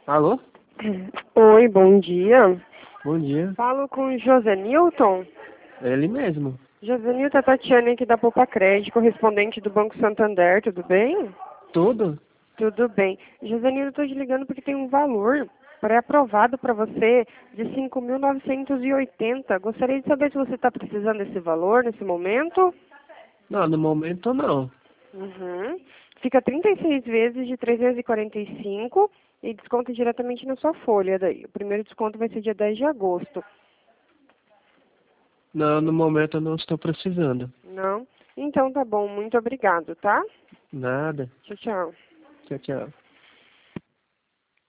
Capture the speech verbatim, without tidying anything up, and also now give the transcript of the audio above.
Alô? Oi, bom dia. Bom dia. Falo com o José Newton. É ele mesmo. José Newton, a Tatiana aqui da Poupa Crédito, correspondente do Banco Santander, tudo bem? Tudo? Tudo bem. José Newton, estou te ligando porque tem um valor pré-aprovado para você de cinco mil novecentos e oitenta. Gostaria de saber se você está precisando desse valor nesse momento. Não, no momento não. Uhum. Fica trinta e seis vezes de trezentos e quarenta e cinco e desconta diretamente na sua folha daí. O primeiro desconto vai ser dia dez de agosto. Não, no momento eu não estou precisando. Não? Então tá bom, muito obrigado, tá? Nada. Tchau, tchau. Tchau, tchau.